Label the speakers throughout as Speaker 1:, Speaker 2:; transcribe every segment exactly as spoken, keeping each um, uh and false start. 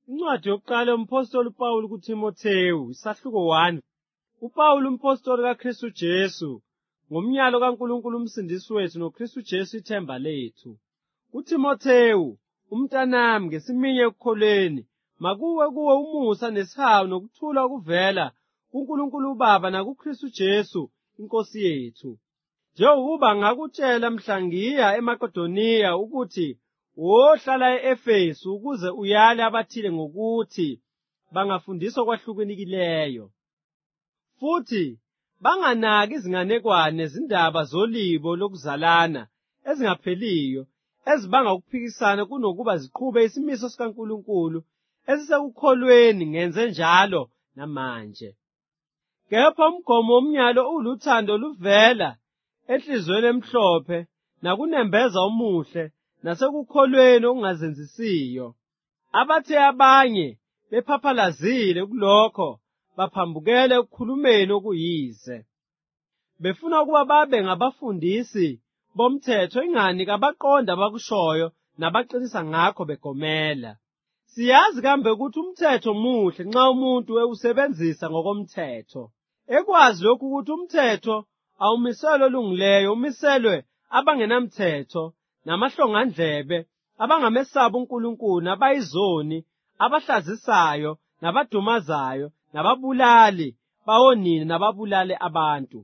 Speaker 1: Incwadi yokuqala yompostoli uPawulu kuTimotheyu, isahluko one. uPawulu umpostoli kaKristu Jesu, ngomnyalo kaNkulunkulu umsindisi wethu noKristu Jesu ithemba lethu. kuTimotheyu, umntanami ngesiminye ekukholweni, makuwe kuwe umusa nesihawu nokuthula okuvela kuNkulunkulu uBaba nakuKristu Jesu iNkosi yethu. Njengokuba ngakutshela mhla ngiya eMakedoniya ukuthi wohlala e-Efesu ukuze uyale abathile ngokuthi bangafundiswa kwahlukanikileyo, futhi banganaki izinganekwane zindaba zolibo lokuzalana ezingapheliyo ezibanga ukuphikisana kunokuba ziqhube isimiso sikaNkulunkulu esisekukholweni. Ngenze njalo namanje. Kepha umgomo womnyalo uluthando oluvela enhliziyweni emhlophe nakunembeza omuhle nasekukholweni okungazenzisiyo. Abathe abanye bephaphalazile kulokho baphambukele ekukhulumeni okuyize, befuna ukuba babe ngabafundisi bomthetho, ingani kabaqonda abakushoyo nabaqinisa ngakho begomela. Siyazi kambe ukuthi umthetho muhle nxa umuntu ewusebenzisa ngokomthetho. Ekwazi lokhu ukuthi umthetho awumiselwe olungileyo, umiselwe abangenamthetho namahlongandlebe, abangamesaba uNkulunkulu, nabayizoni, abahlazisayo, nabadumazayo, nababulali bawonini, nababulali abantu,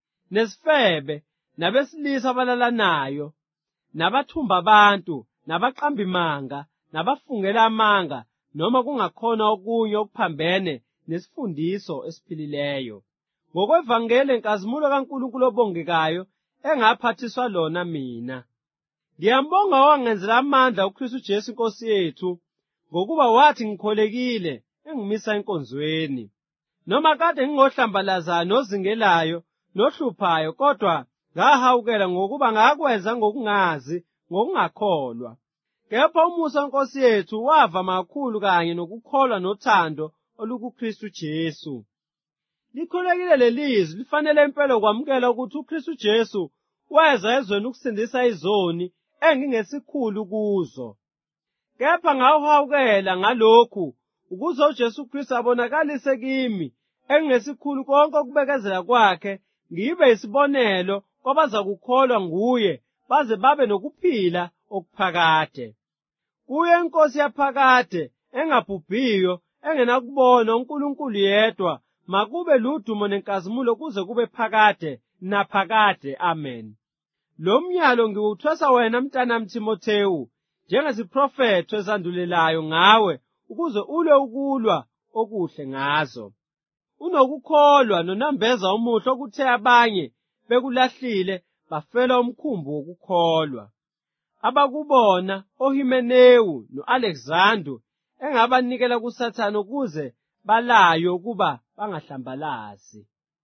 Speaker 1: nesifebe, nabesilisa abalalanayo, nabathumba abantu, nabaqambimanga, nabafungela amanga, noma kungakhona okunye okuphambene nesifundiso esiphilileyo. Ngokwevangeli inkazimulo kaNkulunkulu obongekayo engaphathiswa lona mina. Ngiyambonga owangenzela amandla uKristu Jesu iNkosi yethu, ngokuba wathi ngikholekile engimisa enkonzweni. Noma kade ngingohlambalazayo nozingelayo nohluphayo, kodwa ngahawukela ngokuba ngakwenza ngokungazi, ngokungakholwa. Kepha umusa weNkosi yethu wava makhulu kanye nokukholwa nothando olukuKristu Jesu. Likholekile lelizwi lifanele impela kwamukela ukuthi uKristu Jesu weza ezweni ukusindisa izoni engingesikhulu kuzo. Kepha ngawuhawukela ngalokhu ukuze uJesu Kristu abonakalise kimi engingesikhulu konke ukubekezela kwakhe, ngibe isibonelo kwabaza kukholwa nguye baze babe nokuphila okuphakade. Kuye iNkosi yaphakade engabhubhiyo engenakubona uNkulunkulu yedwa, makube ludumo nenkazimulo kuze kube phakade naphakade. Amen. Lo mnyalo ngiwuthwesa wena mntanami Timotheyu, njengesiprofethi ezandulelayo ngawe, ukuze ulwe ukulwa okuhle ngazo. Unokukholwa nonambeza omuhle okuthe abanye bekulahlile bafela umkhumbi wokukholwa. Abakubona oHimenewu no-Alexander engabanikela kuSathane ukuze balayo ukuba bangahlambalazi.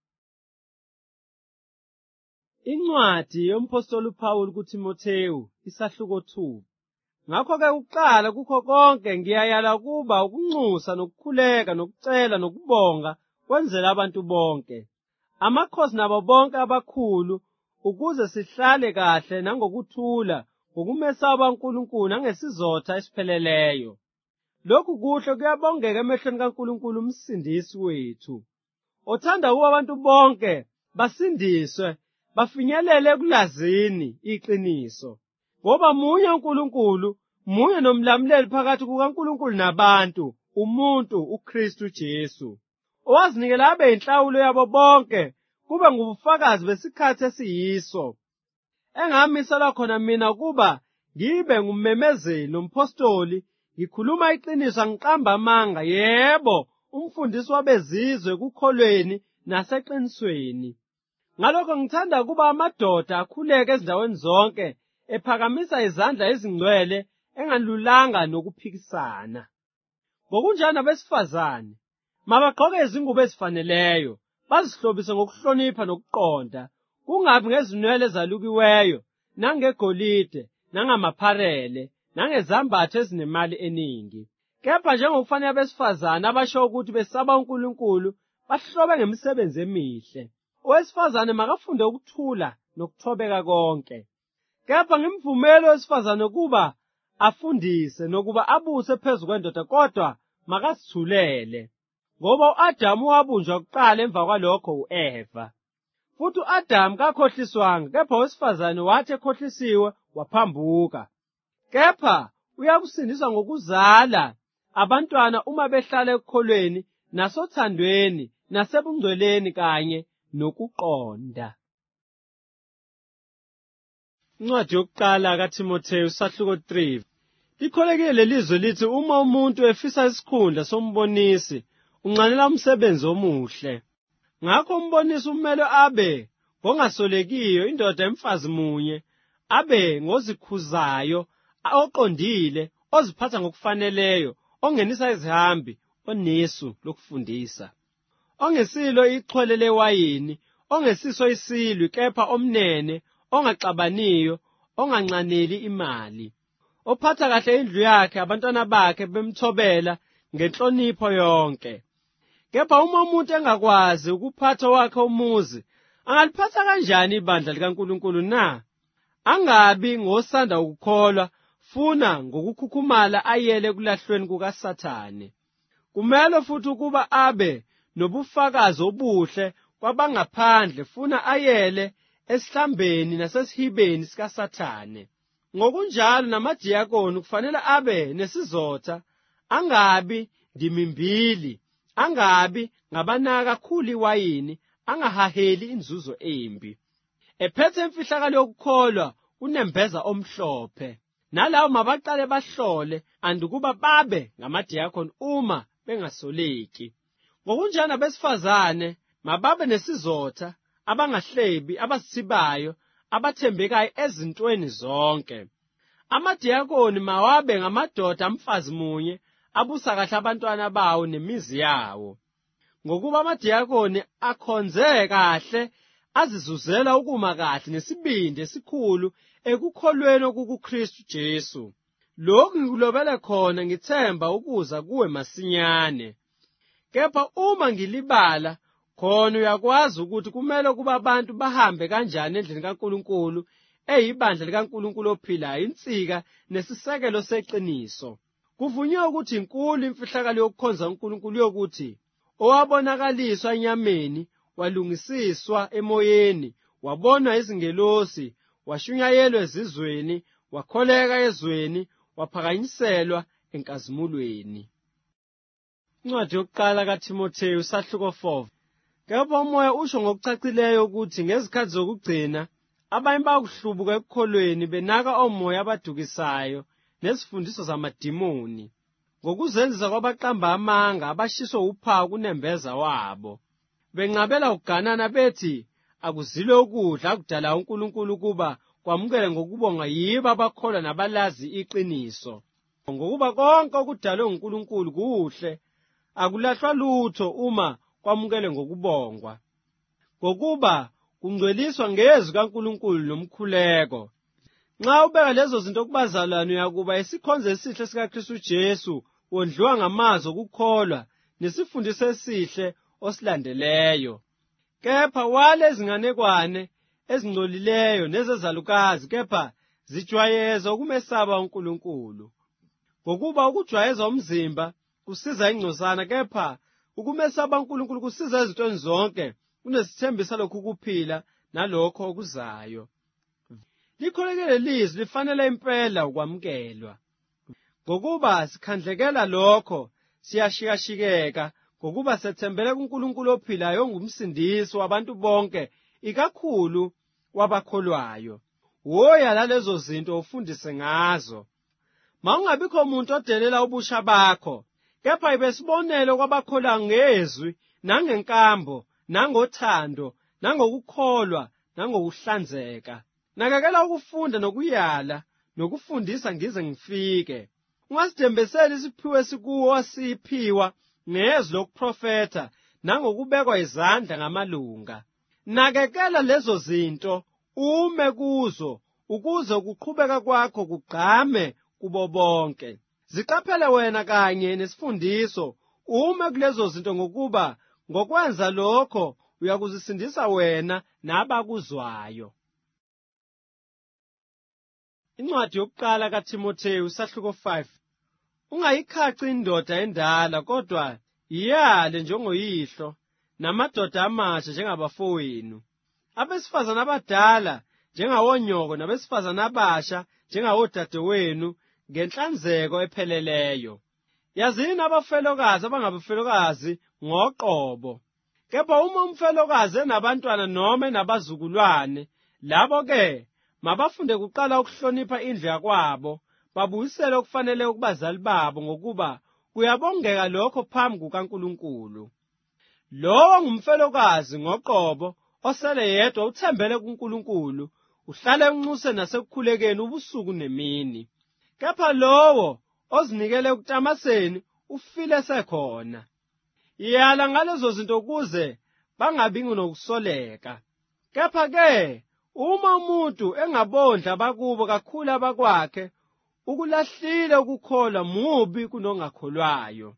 Speaker 1: Incwadi yompostoli uPawulu kuTimotheyu, isahluko two. Ngakho-ke ukuqala kukho konke ngiyayala kuba ukunxusa nokukhuleka nokucela nokubonga kwenzela abantu bonke, amakhosi nabo bonke abakhulu, ukuze sihlale kahle nangokuthula ngokumesaba uNkulunkulu nangesizotha esipheleleyo. Lokhu kuhle kuyabongeka emehlweni kaNkulunkulu umsindisi wethu, othanda ukuba abantu bonke basindiswe bafinyelele ekulazini iqiniso. Ngoba munye uNkulunkulu, munye nomlamuleli phakathi kukaNkulunkulu nabantu, umuntu uKristu Jesu, owazinikela abe yinhlawulo yabo bonke, kube ngubufakazi besikhathi esiyiso. Engamiselwa khona mina ukuba ngibe ngummemezeli nompostoli, ngikhuluma iqiniso, ngiqamba amanga, yebo, umfundisi wabezizwe kukholweni naseqinisweni. Ngalokho ngithanda ukuba amadoda akhuleke ezindaweni zonke, ephakamisa izandla ezingcwele, engalulanga nokuphikisana. Ngokunjalo abesifazane mabagqoke izingubo ezifaneleyo, bazihlobise ngokuhlonipha nokuqonda, kungabi ngezinwele ezalukiweyo, nangegolide, nangamapharele, nangezambatho ezinemali eningi. Kepha njengokufanele abesifazane abasho ukuthi besaba uNkulunkulu, bahlobe ngemisebenzi emihle. Owesifazane makafunde ukuthula nokuthobeka konke. Kepha ngimvumela owesifazane kuba afundise nokuba abuse phezu kwendoda, kodwa makazithulele, ngoba u-Adamu wabunjwa kuqala emva kwalokho u-Eva. Futhi u-Adamu kakhohliswanga, kepha owesifazane wathi ekhohlisiwe waphambuka. Kepha uyakusindiswa ngokuzala abantwana uma behlala ekukholweni, nasothandweni, nasebungcweleni kanye nokuqonda. Incwadi yokuqala kaTimotheyu isahluko three. Likholekile lelizwe lithi uma umuntu efisa isikhundla sombonisi uncanela umsebenzi omuhle. Ngakho umbonisi umele abe ngongasolekiyo, indoda emfazi munye, abe ngozikhuzayo, oqondile, oziphatha ngokufaneleyo, ongenisa izihambi, onesu lokufundisa, ongesilo ichwele lewayini, ongesiso isilwi, kepha omnene, ongaxabaniyo, ongancaneli imali, ophatha kahle indlu yakhe, abantwana bakhe bemthobela ngenhlonipho yonke. Kepha uma umuntu engakwazi ukuphatha wakhe umuzi, angaliphatha kanjani ibandla likaNkulunkulu na? Angabi ngosanda ukukholwa, funa ngokukhukhumala ayele kulahlweni kukaSathane. Kumele futhi ukuba abe nobufakazi obuhle kwabangaphandle, funa ayele esihlambeni nasesihibeni sikaSathane. Ngokunjalo namadiyakoni kufanele abe nesizotha, angabi ndimimbili, angabi ngabanaka kakhulu iwayini, angahaheli inzuzo embi, ephethe imfihlakalo yokukholwa unembeza omhlophe. Nalawo mabaqale bahlole andikuba babe ngamadiyakoni uma bengasoleki. Ngokunjalo abesifazane mababe nesizotha, abangahlebi, abazithibayo, abathembekayo ezintweni zonke. Amadiyakoni mawabe ngamadoda amfazi munye, abusa kahle abantwana bawo nemizi yawo. Ngokuba amadiyakoni akhonze kahle, azizuzela ukuma kahle nesibindi esikhulu ekukholweni okukuKristu Jesu. Lokhu ngikulobele khona ngithemba ukuza kuwe masinyane. Kepha uma ngilibala, khona uyakwazi ukuthi kumele kuba abantu bahambe kanjani endlini kaNkulunkulu, eyibandla likaNkulunkulu ophilayo, insika nesisekelo seqiniso. Kuvunywe ukuthi inkulu imfihlakalo yokukhonza uNkulunkulu yokuthi owabonakaliswa enyameni, walungisiswa emoyeni, wabonwa izingelosi, washunyayelwa ezizweni, wakholeka ezweni, waphakanyiselwa enkazimulweni. Incwadi yokuqala kaTimotheyu isahluko four. Kepha umoya usho ngokucacileyo ukuthi ngezikhathi zokugcina abanye bakuhlubuka ekukholweni, benaka omoya abadukisayo nezifundiso zamadimoni, ngokuzenzisa kwabaqamba amanga, abashiswa uphawu kunembeza wabo, benqabela ukuganana bethi akuzilwe ukudla akudala uNkulunkulu kuba kwamukele ngokubonga yibo abakholwa nabalazi iqiniso. Ngokuba konke okudalwe nguNkulunkulu kuhle, akulahlwa lutho uma kwamukele ngokubongwa, ngokuba kungcweliswa ngezwi kaNkulunkulu nomkhuleko. Nxa ubeka lezo zinto kubazalwane, uyakuba isikhonzo esihle sikaKristu Jesu, wondliwa ngamazwi okukholwa nesifundiso esihle osilandeleyo. Kepha wale zinganekwane ezingcolileyo nezezalukazi, kepha zijwayeze ukumesaba uNkulunkulu. Ngokuba ukujwayeza umzimba kusiza ingcosana, kepha ukumesaba uNkulunkulu kusiza ezintweni zonke, kunesithembiso lokhu kuphila nalokho okuzayo. Likholekile lizwi lifanele impela ukwamukelwa, ngokuba sikhandlekela lokho, siyashikashikeka, ngokuba sethembele kuNkulunkulu ophilayo, ongumsindisi wabantu bonke, ikakhulu wabakholwayo. Woya lalezo zinto ufundise ngazo. Mawungabikho umuntu odelela ubusha bakho, kepha ibe sibonelo kwabakholwa ngezwi, nangenkambo, nangothando, nangokukholwa, nangokuhlanzeka. Nakekela ukufunda nokuyala, nokufundisa ngize ngifike. Ungasidembeseli isiphiwo esikuwo wasiphiwa ngezwi lokuprofetha, nangokubekwa izandla ngamalunga. Nakekela lezo zinto, ume kuzo, ukuze ukuqhubeka kwakho kugqame kubo bonke. Ziqaphele wena kanye nesifundiso, ume kulezo zinto, ngokuba ngokwenza lokho uyakuzisindisa wena nabakuzwayo. Incwadi yokuqala kaTimotheyu isahluko five. ungayikhaci indoda endala kodwa iyale njengoyihlo namadoda amasha njengabafowenu, abesifazana abadala njengawonyoko nabesifazana abasha njengawodadewenu ngenhlanzeko epheleleyo. Yazini abafelokazi abangabafelokazi ngoqobo, kepha uma umfelokazi enabantwana noma enabazukulwane, labo-ke mabafunde kuqala ukuhlonipha indlu yakwabo, babuyisele okufanele kubazali babo ngokuba kuyabongeka lokho phambi kukaNkulunkulu. Lowo ngumfelokazi ngoqobo osele yedwa uthembele kuNkulunkulu, uhlale unxuse nasekukhulekeni ubusuku nemini. Kepha lowo ozinikele ukutamaseni ufile sekhona. Iyala ngalezo zinto kuze bangabi nokusoleka. Kepha-ke uma umuntu engabondla abakubo kakhulu abakwakhe, ukulahlile ukukholwa mubi kunongakholwayo.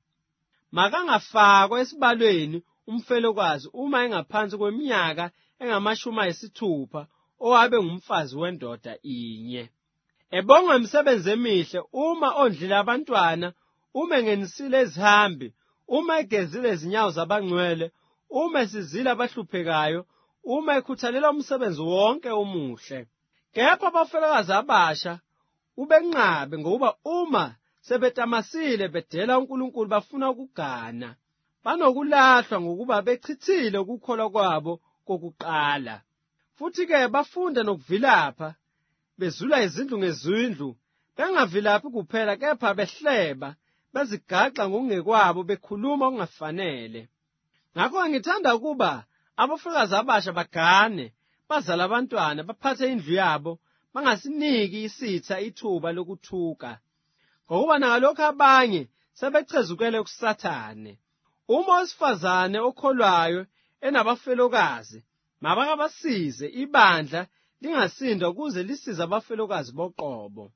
Speaker 1: Makangafakwa esibalweni umfelokazi uma engaphansi kweminyaka engamashumi ayisithupha owabe ngumfazi wendoda inye. Ebongwe imisebenzi emihle uma ondlile abantwana, uma engenisile izihambi, uma egezile izinyawo zabangcwele, uma esizile abahluphekayo, uma ekhuthalela umsebenzi wonke omuhle. Kepha abafelokazi abasha ubenqabe ngokuba uma sebetamasile bedela uNkulunkulu bafuna ukugana, banokulahlwa ngokuba bechithile ukukholwa kwabo kokuqala. Futhi-ke bafunda nokuvilapha, bezula izindlu ngezindlu, bengavilaphi kuphela kepha behleba, bezigaxa ngokungekwabo, bekhuluma okungafanele. Ngakho ngithanda ukuba abafelokazi abasha bagane, bazale abantwana, baphathe indlu yabo, bangasiniki isitha ithuba lokuthuka, ngokuba nangalokho abanye sebechezukele kuSathane. Uma owesifazane okholwayo enabafelokazi, mabakabasize ibandla lingasinda ukuze lisize abafelokazi boqobo.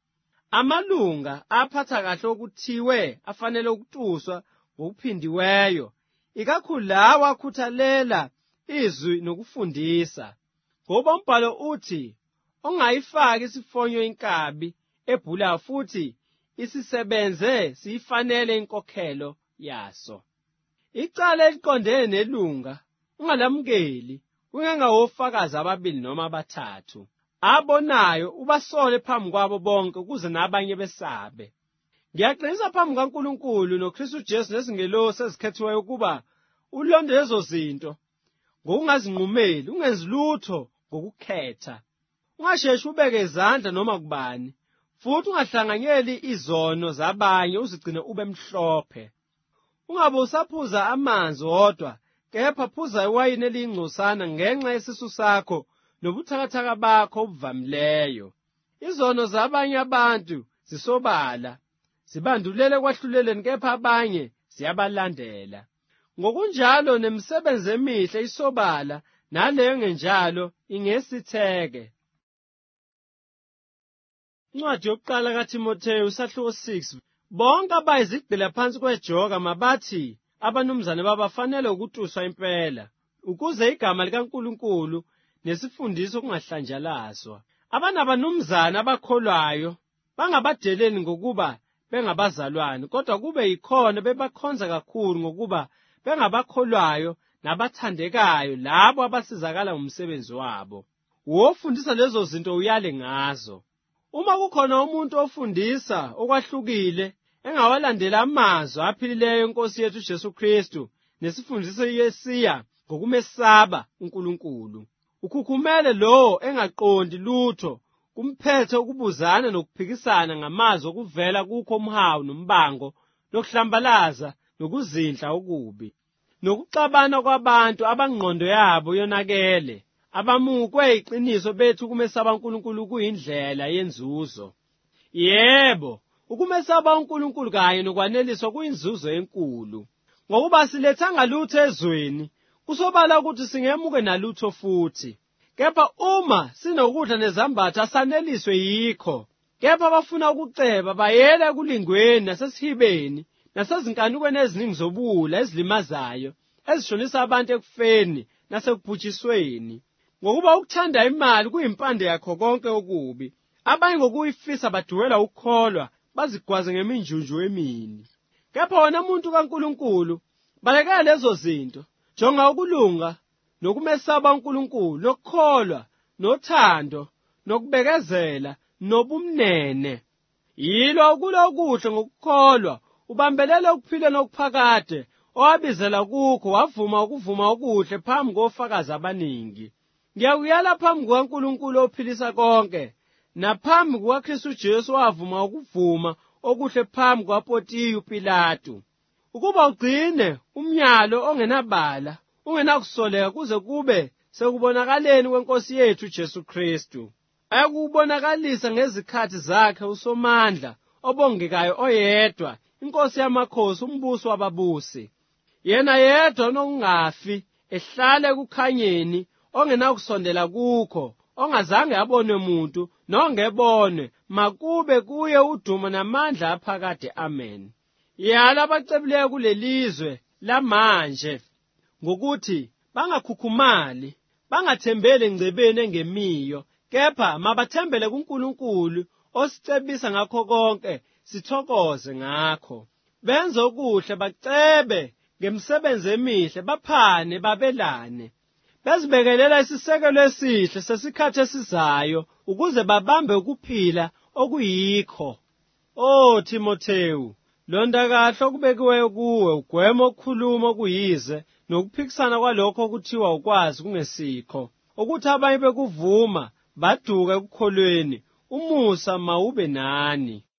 Speaker 1: Amalunga aphatha kahle okuthiwe afanele ukutuswa ngokuphindiweyo, ikakhulu lawo akhuthalela izwi nokufundisa. Ngoba umbhalo uthi, ongayifaki isifonyo inkabi ebhulayo futhi isisebenze siyifanele inkokhelo yaso. Icala eliqondene nelunga ungalamukeli ungengawofakazi ababili noma abathathu, abonayo ubasole phambi kwabo bonke ukuze nabanye besabe. Ngiyaqinisa phambi kaNkulunkulu noKristu Jesu nezingelosi ezikhethiweyo ukuba ulonde lezo zinto ngokungazinqumeli, ungenzi lutho ngokukhetha, ungasheshi ubeke izandla noma kubani, futhi ungahlanganyeli izono zabanye uzigcine ube mhlophe. Ungabe usaphuza amanzi wodwa, kepha phuza iwayini eliyingcosana ngenxa yesisu sakho nobuthakathaka bakho obuvamileyo. Izono zabanye abantu zisobala, zibandulele ekwahluleleni, kepha abanye ziyabalandela. Ngokunjalo nemisebenzi emihle isobala, naleyo engenjalo ingesitheke. Incwadi yokuqala kaTimotheyu isahluko six. Bonke abayizigqila phansi kwejoka mabathi abanumzane babafanele ukutuswa impela, ukuze igama likaNkulunkulu nesifundiso kungahlanjalazwa. Abanabanumzane abakholwayo bangabadeleni ngokuba bengabazalwane, kodwa kube yikhona bebakhonza kakhulu ngokuba bengabakholwayo nabathandekayo labo abasizakala ngomsebenzi wabo. Wofundisa lezo zinto uyale ngazo. Uma kukhona umuntu ofundisa okwahlukile engawalandela amazwi aphilileyo eNkosi yethu Jesu Kristu nesifundiso yesiya ngokumesaba uNkulunkulu, ukhukhumele lo engaqondi lutho, kumphethe ukubuzana nokuphikisana ngamazwi okuvela kukho umhawu nombango, nokuhlambalaza nokuzindla okubi, nokuxabana kwabantu abangqondo yabo yonakele, abamukwe iqiniso bethu ukumesaba uNkulunkulu kuyindlela yenzuzo. Yebo, ukumesaba uNkulunkulu kanye nokwaneliswa kuyinzuzo enkulu, ngokuba silethanga lutho ezweni, kusobala ukuthi singemuke nalutho futhi. Kepha uma sinokudla nezambatho asaneliswe yikho, kepha abafuna ukuceba bayele ekulingweni nasesihibeni nasezinkanukweni eziningi zobula ezilimazayo, ezishonisa abantu ekufeni nasekubhujisweni. Ngokuba ukuthanda imali kuyimpande yakho konke okubi. Abanye ngokuyifisa baduwela ukukholwa bazigwaze ngeminjunju emini. Kepha wena muntu kaNkulunkulu, baleka lezo zinto, jonga ukulunga, nokumesaba uNkulunkulu, nokukholwa, nothando, nokubekezela, nobumnene. Yilo kulo kuhle ngokukholwa, ubambelele ukuphila nokuphakade, owabizela kukho wavuma ukuvuma okuhle phambi kofakazi abaningi. Ngiyakuyala phambi kukaNkulunkulu ophilisa konke, naphambi kukaKristu Jesu wavuma ukuvuma okuhle phambi kwaPontiyu Pilato, ukuba ugcine umnyalo ongenabala, ungenakusoleka kuze kube sekubonakaleni kweNkosi yethu Jesu Kristu. Ayakubonakalisa ngezikhathi zakhe uSomandla obongekayo oyedwa, iNkosi yamakhosi, umbusi wababusi. Yena yedwa onokungafi, ehlale ekukhanyeni, ongenakusondela kukho, ongazange abonwe muntu, nongebonwe, makube kuye udumo namandla aphakade. Amen. Yala abacebileyo kulelizwe lamanje ngokuthi bangakhukhumali, bangathembeli engcebeni engemiyo, kepha mabathembele kuNkulunkulu osicebisa ngakho konke, sithokoze ngakho. Benze okuhle, bacebe ngemsebenzi emihle, baphane, babelane, bezibekelela isisekelo esihle sesikhathi esizayo, ukuze babambe ukuphila okuyikho. O Timotheyu, londa kahle okubekiweyo kuwe, ugweme ukukhuluma okuyize, nokuphikisana kwalokho okuthiwa ukwazi kungesikho, ukuthi abanye bekuvuma baduka ekukholweni. Umusa mawube nani.